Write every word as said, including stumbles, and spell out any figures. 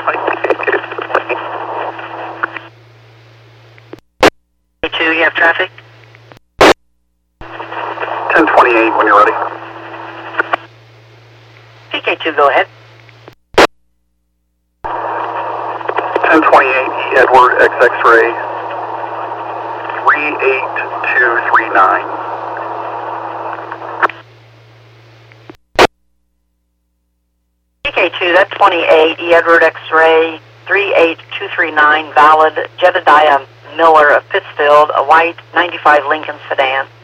two, you have traffic? ten twenty-eight when you're ready. P K two, go ahead. ten twenty-eight, E Edward, X X-ray, three eight two three nine. P K two, that's twenty-eight, E Edward X-ray, three eight two three nine, valid, Jedediah Miller of Pittsfield, a white ninety-five Lincoln sedan.